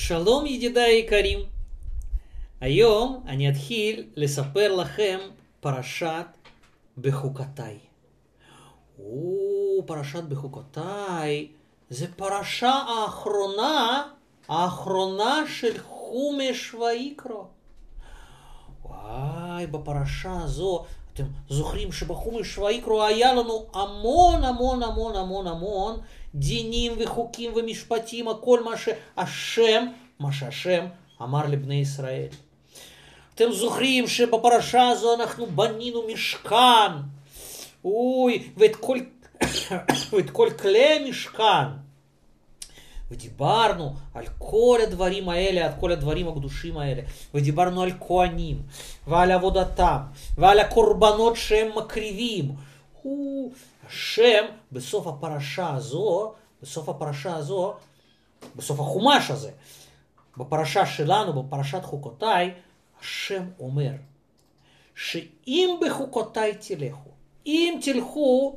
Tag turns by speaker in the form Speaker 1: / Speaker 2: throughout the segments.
Speaker 1: שלום ידידיי היקרים, היום אני אתחיל לספר לכם פרשת בחוקותיי. פרשת בחוקותיי זה פרשה האחרונה של חומש ויקרא. בפרשה הזו, אתם זוכרים שבחומש ויקרא היה לנו המון דינים וחוקים ומשפטים, הכל מה שהשם אמר לבני ישראל. אתם זוכרים שבפרשה הזו אנחנו בנינו משכן, ואת כל כלי המשכן, ודיברנו על כל הדברים האלה, על כל הדברים הקדושים האלה, ודיברנו על כהנים, ועל עבודתם, ועל הקורבנות שהם מקריבים. השם בסוף הפרשה הזו, בסוף החומש הזה, בפרשה שלנו, בפרשת חוקותיי, השם אומר, שאם בחוקותיי תלכו, אם תלכו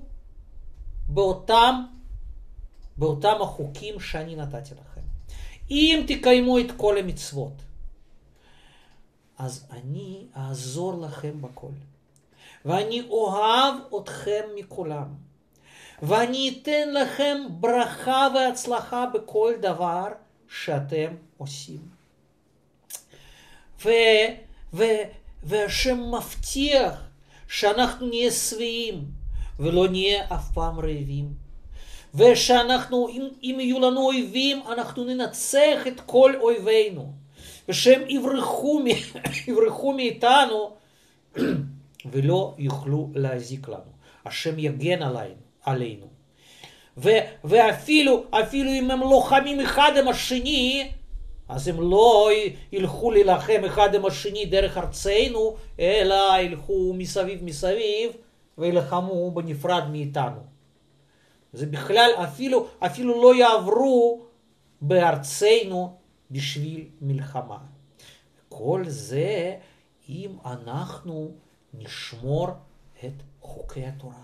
Speaker 1: באותם החוקים שאני נתתי לכם, אם תקיימו את כל המצוות, אז אני אעזור לכם בכל, ואני אוהב אתכם מכולם, ואני אתן לכם ברכה והצלחה בכל דבר שאתם עושים. והשם מבטיח שאנחנו נהיה שבעים ולא נהיה אף פעם רעבים, ושאנחנו, אם יהיו לנו אויבים, אנחנו ננצח את כל אויבינו, ושהם יברחו מאיתנו ולא יוכלו להזיק לנו. השם יגן עלינו. ואפילו אם הם לוחמים אחד עם השני, אז הם לא ילכו להילחם אחד עם השני דרך ארצנו, אלא ילכו מסביב וילחמו בנפרד מאיתנו. זה בכלל אפילו לא יעברו בארצנו בשביל מלחמה. כל זה אם אנחנו נשמור את חוקי התורה.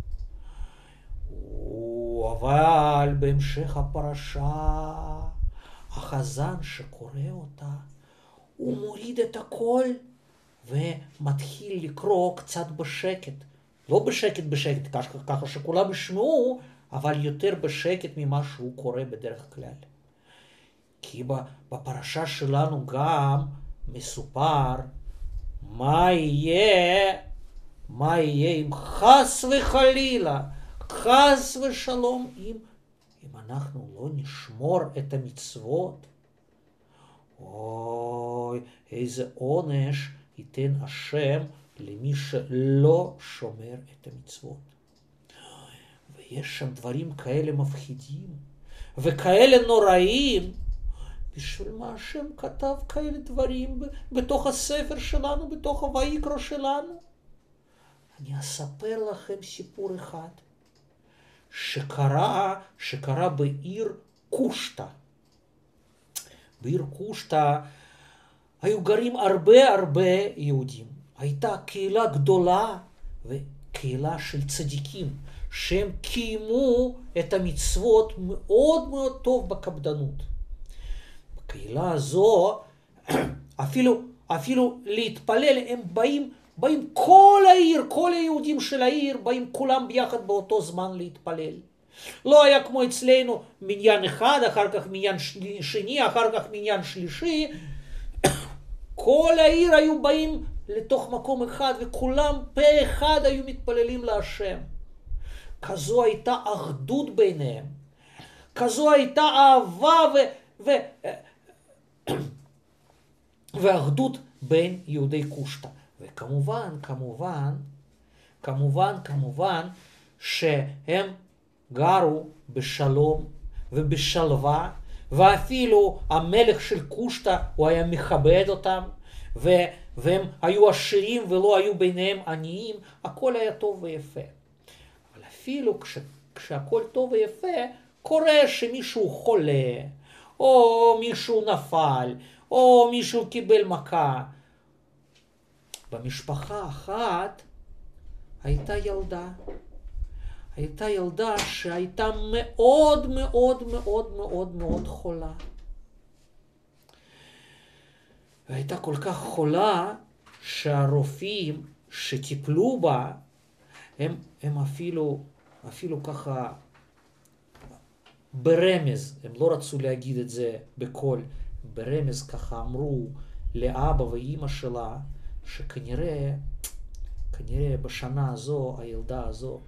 Speaker 1: אבל בהמשך הפרשה, החזן שקורא אותה, הוא מוריד את הכל ומתחיל לקרוא קצת בשקט. לא בשקט, ככה שכולם ישמעו, אבל יותר בשקט ממה שהוא קורא בדרך כלל. כי בפרשה שלנו גם מסופר מה יהיה אם חס וחלילה, חס ושלום, אם אנחנו לא נשמור את המצוות. איזה עונש ייתן השם למי שלא שומר את המצוות. ויש שם דברים כאלה מפחידים וכאלה נוראים. בשביל מה השם כתב כאלה דברים בתוך הספר שלנו, בתוך הויקרא שלנו? אני אספר לכם סיפור אחד שקרה בעיר קושטא. בעיר קושטא היו גרים הרבה יהודים. הייתה קהילה גדולה וקהילה של צדיקים שהם קיימו את המצוות מאוד טוב בקפדנות. בקהילה הזו אפילו להתפלל הם באים כל היהודים של העיר באים כולם ביחד באותו זמן להתפלל. לא היה כמו אצלנו מניין אחד, אחר כך מניין שני, אחר כך מניין שלישי. כל העיר היו באים לתוך מקום אחד וכולם פה אחד היו מתפללים להשם. כזו הייתה אחדות ביניהם, כזו הייתה אהבה ואחדות בין יהודי קושטא. וכמובן שהם גרו בשלום ובשלווה, ואפילו המלך של קושטא הוא היה מכבד אותם, והם היו עשירים ולא היו ביניהם עניים. הכל היה טוב ויפה. אבל אפילו כשהכל טוב ויפה, קורה שמישהו חולה, או מישהו נפל, או מישהו קיבל מכה. במשפחה אחת הייתה ילדה שהייתה מאוד חולה. והייתה כל כך חולה שהרופאים שטיפלו בה, הם אפילו ככה ברמז, הם לא רצו להגיד את זה בקול, ברמז ככה אמרו לאבא ואימא שלה, שכנראה בשנה הזו, הילדה הזו,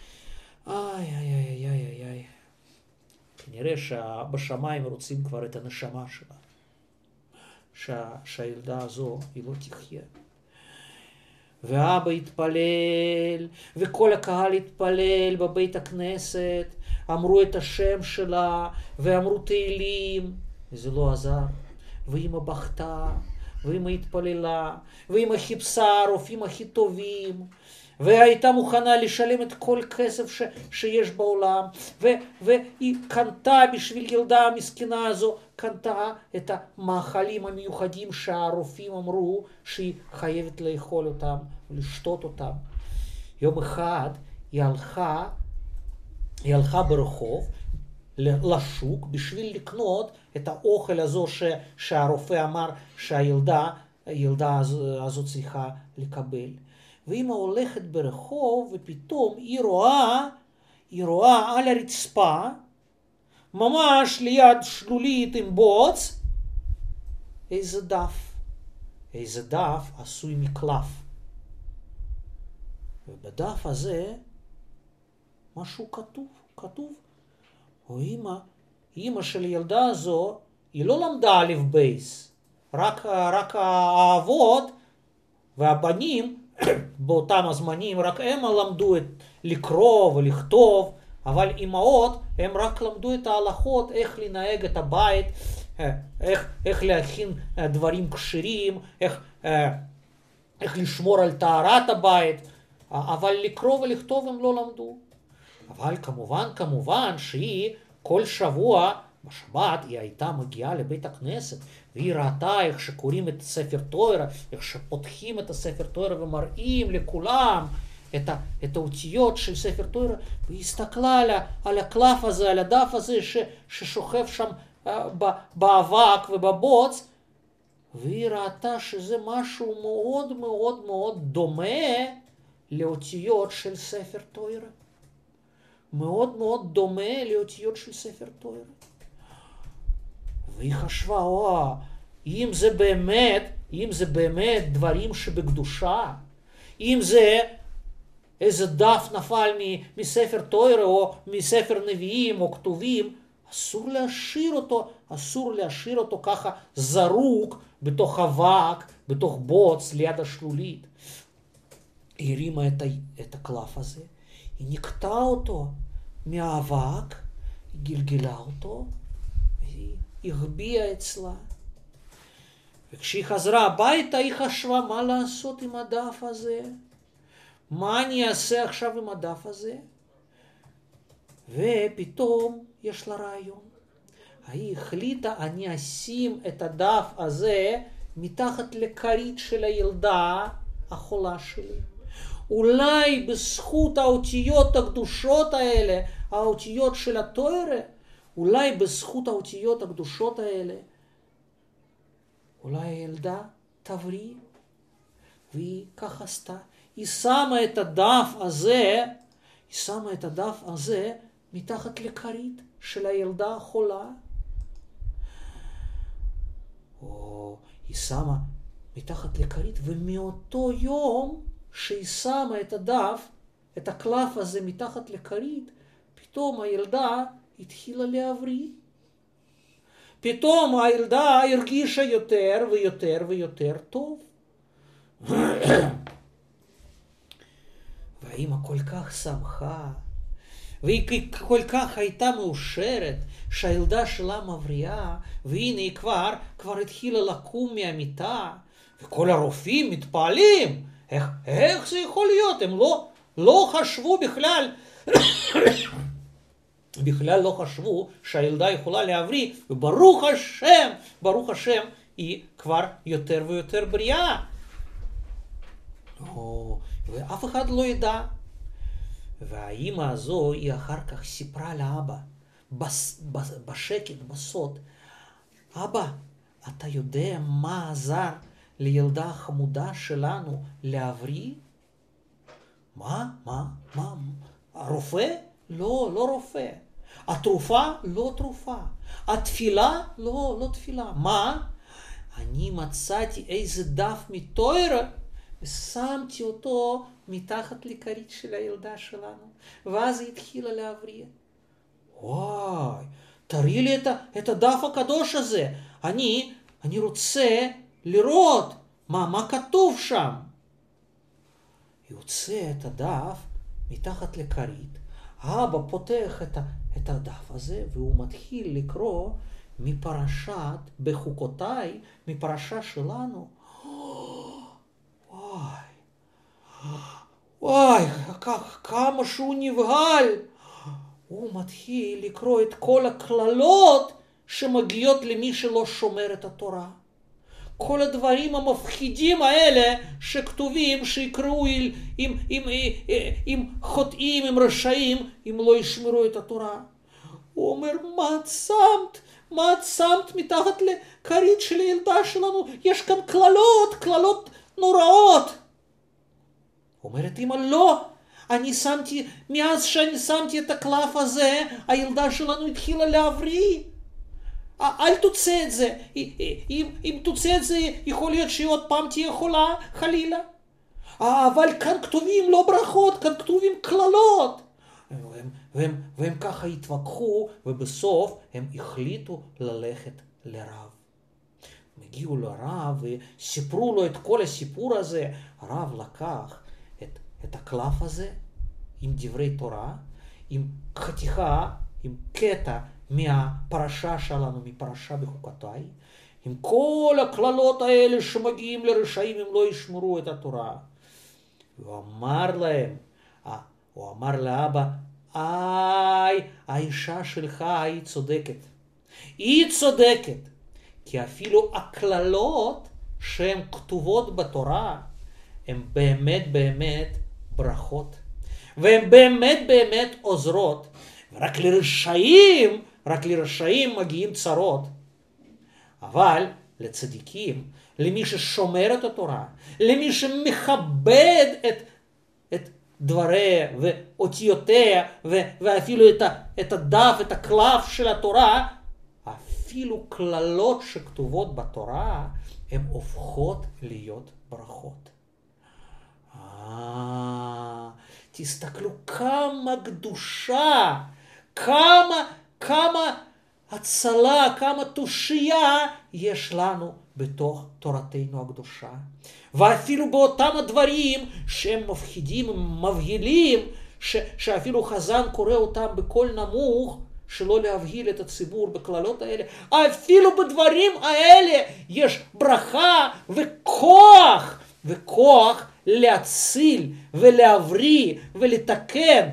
Speaker 1: איי, כנראה שבשמיים רוצים כבר את הנשמה שלה, שהילדה הזו היא לא תחיה. ואבא התפלל, וכל הקהל התפלל בבית הכנסת, אמרו את השם שלה, ואמרו תהילים, וזה לא עזר. ואמא בכתה, ואמא התפללה, ואמא חיפשה הרופאים הכי טובים, והייתה מוכנה לשלם את כל כסף שיש בעולם, והיא קנתה בשביל ילדה המסכנה הזו, קנתה את המאכלים המיוחדים שהרופאים אמרו שהיא חייבת לאכול אותם ולשתות אותם. יום אחד היא הלכה ברחוב לשוק בשביל לקנות את האוכל הזו שהרופא אמר שהילדה הזו צריכה לקבל. ואמא הולכת ברחוב ופתאום היא רואה על הרצפה, ממש ליד שלולית עם בוץ, איזה דף עשוי מקלף. ובדף הזה משהו כתוב. או אמא של ילדה הזו, היא לא למדה א' בייס, רק האבות והבנים באותם הזמנים, רק הם למדו לקרוא ולכתוב, אבל אמהות הם רק למדו את ההלכות, איך לנהג את הבית, איך להכין דברים כשרים, איך לשמור על טהרת הבית, אבל לקרוא ולכתוב הם לא למדו. אבל כמובן שהיא כל שבוע בשבת היא הייתה מגיעה לבית הכנסת, והיא ראתה איך שקוראים את ספר תורה, איך שפותחים את הספר תורה ומראים לכולם את האותיות של ספר תורה, והיא הסתכלה על הקלף הזה, על הדף הזה ששוכב שם באבק ובבוץ, והיא ראתה שזה משהו מאוד מאוד מאוד דומה לאותיות של ספר תורה. מאוד מאוד דומה לאותיות של ספר תורה. והיא חשבה, אם זה באמת דברים שבקדושה, אם זה איזה דף נפל מספר תורה או מספר נביאים או כתובים, אסור להשאיר אותו ככה זרוק בתוך אבק, בתוך בוץ ליד השלולית. היא הרימה את הקלף הזה, היא נקטעה אותו מהאבק, היא גלגלה אותו, והיא החביאה אצלה. וכשהיא חזרה הביתה, היא חשבה מה לעשות עם הדף הזה. מה אני אעשה עכשיו עם הדף הזה? ופתאום יש לה רעיון. היא החליטה, אני אשים את הדף הזה מתחת לכרית של הילדה החולה שלי. אולי בזכות האותיות הקדושות האלה, האותיות של התורה, אולי בזכות האותיות הקדושות האלה, אולי הילדה תבריא. והיא כך עשתה. היא שמה את הדף הזה מתחת לכרית של הילדה החולה. היא שמה מתחת לכרית, ומאותו יום שהיא שמה את הקלף הזה מתחת לכרית, פתאום הילדה התחילה להבריא. פתאום הילדה הרגישה יותר ויותר ויותר טוב. והאמא כל כך שמחה, והיא כל כך הייתה מאושרת שהילדה שלה מבריאה, והנה היא כבר התחילה לקום מהמיטה, וכל הרופאים מתפעלים, איך זה יכול להיות? הם לא חשבו בכלל לא חשבו שהילדה יכולה להבריא, וברוך השם, היא כבר יותר ויותר בריאה. ואף אחד לא ידע. והאמא הזו, היא אחר כך סיפרה לאבא, בשקט, בסוד, אבא, אתה יודע מה עזר לילדה החמודה שלנו להבריא? מה? הרופא? לא רופא. התרופה? לא תרופה. התפילה? לא תפילה. מה? אני מצאתי איזה דף מתורה ושמתי אותו מתחת לכרית של הילדה שלנו, ואז היא התחילה להבריא. וואי, תראי לי את הדף הקדוש הזה. אני רוצה לראות מה כתוב שם. יוצא את הדף מתחת לכרית, אבא פותח את הדף הזה והוא מתחיל לקרוא מפרשת בחוקותיי, מפרשה שלנו. וואי, כמה שהוא נבהל. הוא מתחיל לקרוא את כל הכללות שמגיעות למי שלא שומר את התורה. כל הדברים המפחידים האלה שכתובים, שיקראו עם חוטאים, עם רשעים, אם לא ישמרו את התורה. הוא אומר, מה את שמת מתחת לכרית של הילדה שלנו? יש כאן כללות נוראות. אומרת אמא, לא. מאז שאני שמתי את הקלף הזה, הילדה שלנו התחילה להבריא. אל תוצא את זה. אם תוצא את זה, יכול להיות שהיא עוד פעם תהיה חולה, חלילה. אבל כאן כתובים לא ברכות, כאן כתובים כללות. והם ככה התווכחו, ובסוף הם החליטו ללכת לרב. הם הגיעו לרב וסיפרו לו את כל הסיפור הזה. הרב לקח את הקלף הזה עם דברי תורה, עם חתיכה, עם קטע מהפרשה שלנו, מפרשה בחוקותיי, עם כל הכללות האלה שמגיעים לרשעים אם לא ישמרו את התורה. הוא אמר לאבא, האישה שלך היא צודקת. היא צודקת, כי אפילו הכללות שהן כתובות בתורה, הן באמת ברכות. והן באמת עוזרות. ורק לרשעים מגיעים צרות. אבל לצדיקים, למי ששומר את התורה, למי שמכבד את דבריה ואותיותיה, ואפילו את הדף, את הקלף של התורה, אפילו כללות שכתובות בתורה, הן הופכות להיות ברכות. תסתכלו כמה קדושה, כמה הצלה, כמה תושייה יש לנו בתוך תורתנו הקדושה. ואפילו באותם הדברים שהם מפחידים, מבהילים, שאפילו חזן קורא אותם בקול נמוך, שלא להבהיל את הציבור בכללות האלה, אפילו בדברים האלה יש ברכה וכוח להציל ולהבריא ולתקן.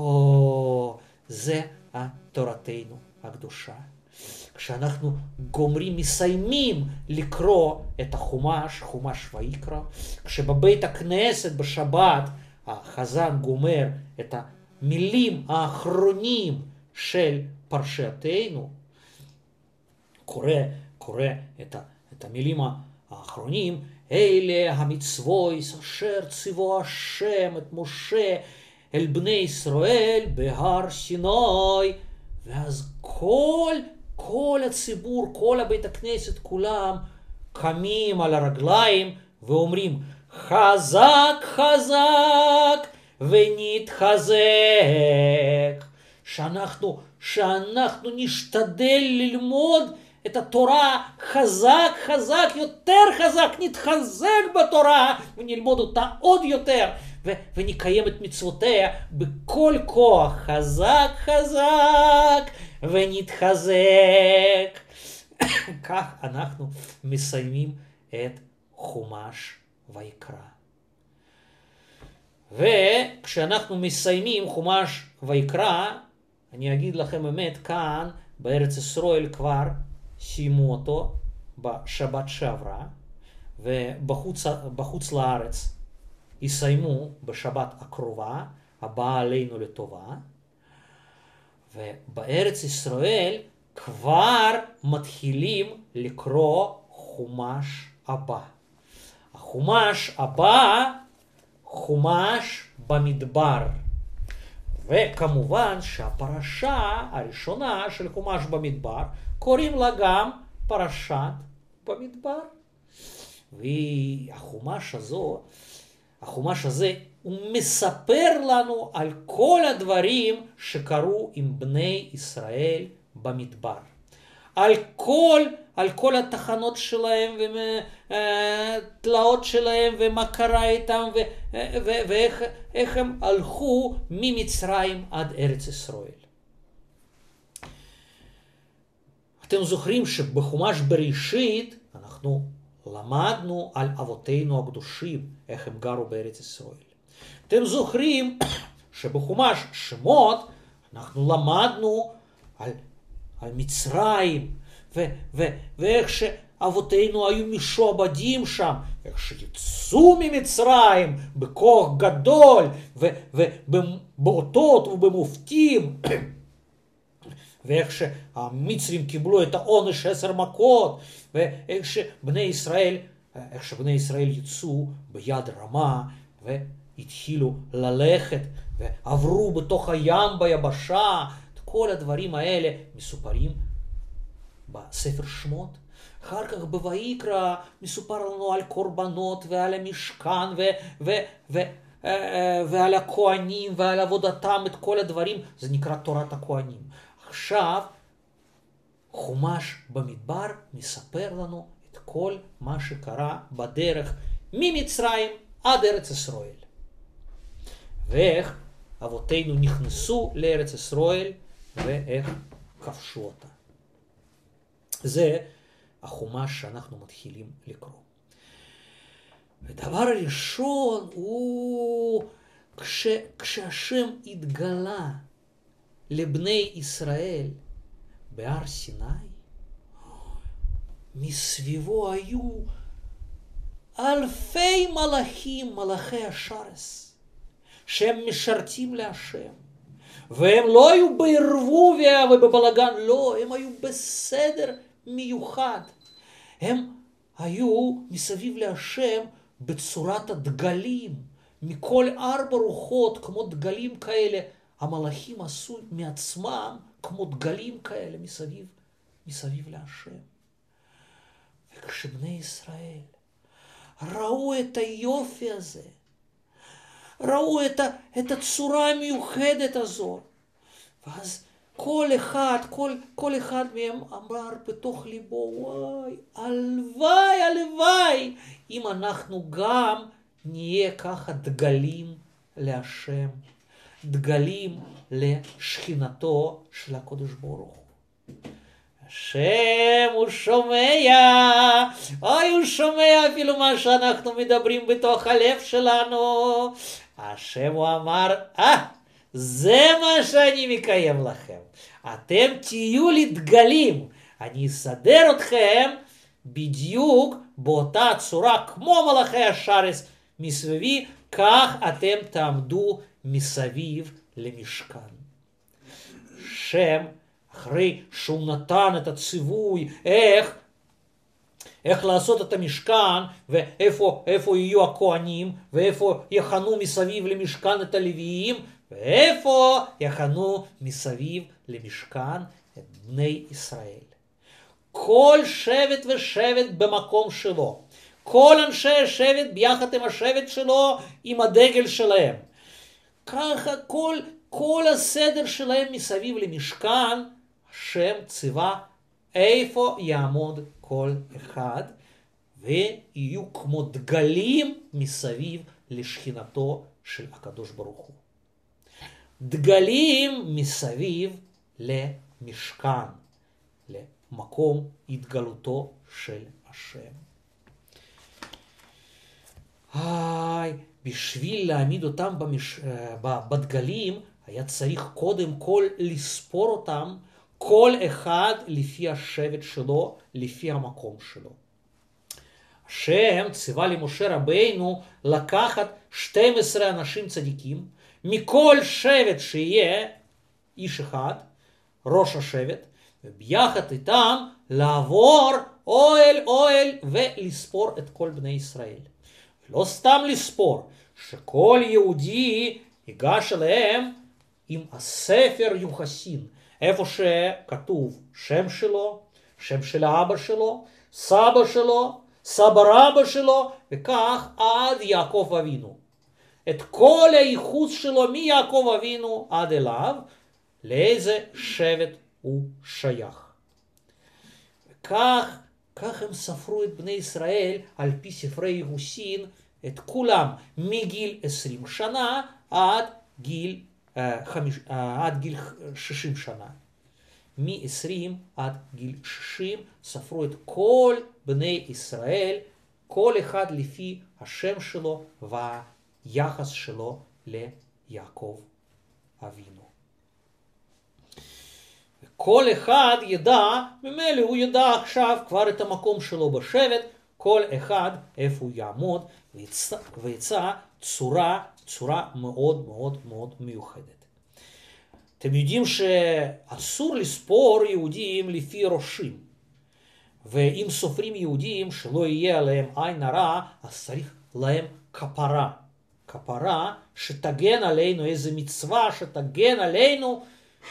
Speaker 1: זה תורתנו הקדושה. כשאנחנו מסיימים לקרוא את חומש ויקרא, כשבבית הכנסת בשבת החזן גומר את המילים האחרונים של פרשתנו, קורא את המילים האחרונים, אלה המצוות אשר ציווה השם את משה אל בני ישראל בהר סיני. ואז כל הציבור, כל הבית הכנסת, כולם קמים על הרגליים ואומרים, חזק חזק ונתחזק. שאנחנו נשתדל ללמוד את התורה חזק, יותר חזק, נתחזק בתורה ונלמוד אותה עוד יותר ונקיים את מצוותיה בכל כוח. חזק ונתחזק. כך אנחנו מסיימים את חומש ויקרא. וכשאנחנו מסיימים חומש ויקרא, אני אגיד לכם באמת, כאן בארץ ישראל כבר סיימו אותו בשבת שעברה, ובחוץ לארץ יסיימו בשבת הקרובה, הבאה עלינו לטובה. ובארץ ישראל כבר מתחילים לקרוא חומש הבא. החומש הבא, חומש במדבר. וכמובן שהפרשה הראשונה של חומש במדבר, קוראים לה גם פרשת במדבר. והחומש הזה, הוא מספר לנו על כל הדברים שקרו עם בני ישראל במדבר. על כל התחנות שלהם והתלאות שלהם ומה קרה איתם ואיך הם הלכו ממצרים עד ארץ ישראל. אתם זוכרים שבחומש בראשית אנחנו למדנו על אבותינו הקדושים, איך הם גרו בארץ ישראל. אתם זוכרים שבחומש שמות אנחנו למדנו על מצרים, ואיך שאבותינו היו משועבדים שם, איך שיצאו ממצרים בכוח גדול, ובאותות ובמופתים, ואיך שהמצרים קיבלו את העונש 10 מכות, ואיך שבני ישראל יצאו ביד רמה, והתחילו ללכת, ועברו בתוך הים ביבשה. כל הדברים האלה מסופרים בספר שמות. אחר כך בויקרא מסופר לנו על קורבנות ועל המשכן ועל הכהנים ועל עבודתם, את כל הדברים, זה נקרא תורת הכהנים. עכשיו חומש במדבר מספר לנו את כל מה שקרה בדרך ממצרים עד ארץ ישראל. ואיך אבותינו נכנסו לארץ ישראל ואיך כבשו אותה. זה החומש שאנחנו מתחילים לקרוא. ודבר הראשון הוא כשהשם התגלה לבני ישראל בהר סיני, מסביבו היו אלפי מלאכים, מלאכי השרס, שהם משרתים להשם. והם לא היו בערבוביה ובבלגן, לא, הם היו בסדר מיוחד. הם היו מסביב להשם בצורת הדגלים, מכל 4 רוחות, כמו דגלים כאלה. המלאכים עשו מעצמם כמו דגלים כאלה מסביב להשם. וכשבני ישראל ראו את היופי הזה, ראו את הצורה המיוחדת הזאת, ואז כל אחד מהם אמר בתוך ליבו, וואי, הלוואי, אם אנחנו גם נהיה ככה דגלים להשם, דגלים לשכינתו של הקדוש ברוך הוא. השם הוא שומע, הוא שומע אפילו מה שאנחנו מדברים בתוך הלב שלנו. השם הוא אמר, זה מה שאני מקיים לכם. אתם תהיו לי דגלים, אני אסדר אתכם בדיוק באותה צורה כמו מלאכי השרס מסביבי, כך אתם תעמדו מסביב למשכן. שם, אחרי שהוא נתן את הציווי איך לעשות את המשכן, ואיפה יהיו הכהנים, ואיפה יחנו מסביב למשכן את הלוויים, ואיפה יחנו מסביב למשכן את בני ישראל. כל שבט ושבט במקום שלו. כל אנשי השבט ביחד עם השבט שלו, עם הדגל שלהם. ככה כל הסדר שלהם מסביב למשכן, השם ציווה איפה יעמוד כל אחד, ויהיו כמו דגלים מסביב לשכינתו של הקדוש ברוך הוא. דגלים מסביב למשכן, למקום התגלותו של השם. בשביל להעמיד אותם בדגלים, היה צריך קודם כל לספור אותם, כל אחד לפי השבט שלו, לפי המקום שלו. השם ציווה למשה רבינו לקחת 12 אנשים צדיקים, מכל שבט שיהיה איש אחד, ראש השבט, וביחד איתם לעבור אוהל אוהל ולספור את כל בני ישראל. לא סתם לספור, שכל יהודי ייגש אליהם עם הספר יוחסין, איפה שכתוב שם שלו, שם של האבא שלו, סבא שלו, סבא רבא שלו, וכך עד יעקב אבינו. את כל הייחוס שלו מיעקב אבינו עד אליו, לאיזה שבט הוא שייך. וכך הם ספרו את בני ישראל על פי ספרי יוחסין, את כולם מגיל 20 שנה עד גיל 60 שנה. מ-20 עד גיל 60 ספרו את כל בני ישראל, כל אחד לפי השם שלו והיחס שלו ליעקב אבינו. כל אחד ידע, ממילא הוא ידע עכשיו כבר את המקום שלו בשבט, כל אחד איפה הוא יעמוד, ויצא צורה מאוד מאוד מאוד מיוחדת. אתם יודעים שאסור לספור יהודים לפי ראשים, ואם סופרים יהודים שלא יהיה עליהם עין הרע, אז צריך להם כפרה. כפרה שתגן עלינו, איזה מצווה שתגן עלינו,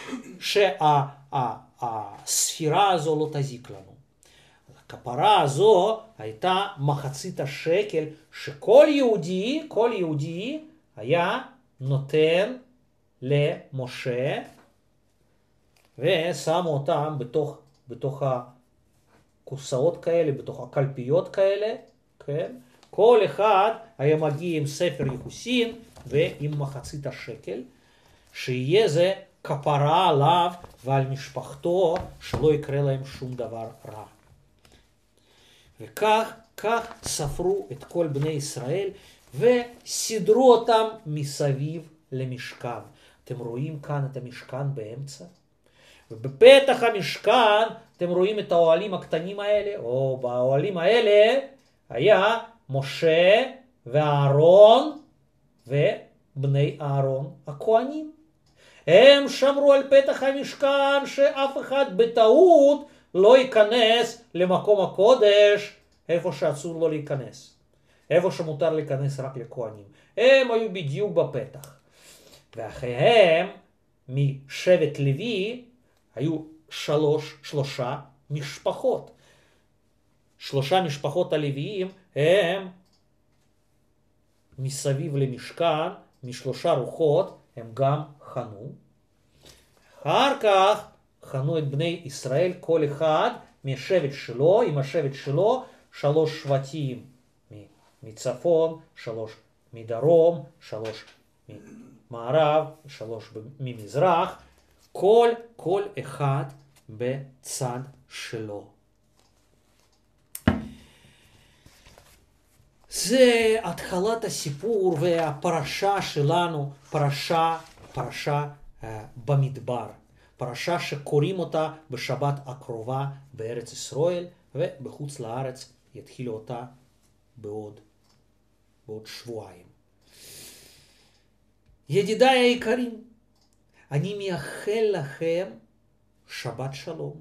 Speaker 1: שהספירה הזו לא תזיק לנו. הכפרה הזו הייתה מחצית השקל שכל יהודי היה נותן למשה, ושמו אותם בתוך הקופסאות כאלה, בתוך הקלפיות כאלה, כן? כל אחד היה מגיע עם ספר יוחסין ועם מחצית השקל, שיהיה זה כפרה עליו ועל משפחתו, שלא יקרה להם שום דבר רע. וכך ספרו את כל בני ישראל וסידרו אותם מסביב למשכן. אתם רואים כאן את המשכן באמצע, ובפתח המשכן אתם רואים את האוהלים הקטנים האלה, או באוהלים האלה היה משה ואהרון ובני אהרון הכהנים. הם שמרו על פתח המשכן שאף אחד בטעות לא ייכנס למקום הקודש, איפה שאסור לו להיכנס, איפה שמותר להיכנס רק לכהנים. הם היו בדיוק בפתח. ואחריהם משבט לוי היו שלושה משפחות. שלושה משפחות הלוויים הם מסביב למשכן, משלושה רוחות הם גם חנו. אחר כך חנו את בני ישראל, כל אחד מהשבט שלו, עם השבט שלו, 3 שבטים מצפון, 3 מדרום, 3 ממערב, 3 ממזרח, כל אחד בצד שלו. זה התחלת הסיפור והפרשה שלנו, פרשה במדבר. פרשה שקוראים אותה בשבת הקרובה בארץ ישראל, ובחוץ לארץ יתחילו אותה בעוד שבועיים. ידידיי היקרים, אני מייחל לכם שבת שלום,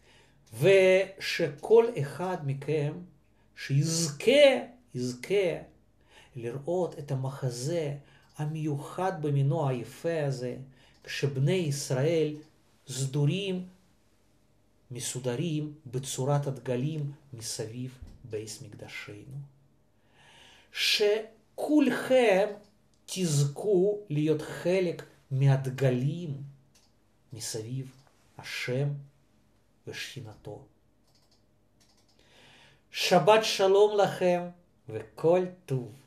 Speaker 1: ושכל אחד מכם שיזכה לראות את המחזה המיוחד במינו היפה הזה, כשבני ישראל מסודרים בצורת הדגלים מסביב בית מקדשנו. שכולכם תזכו להיות חלק מהדגלים מסביב השם ושכינתו. שבת שלום לכם וכל טוב.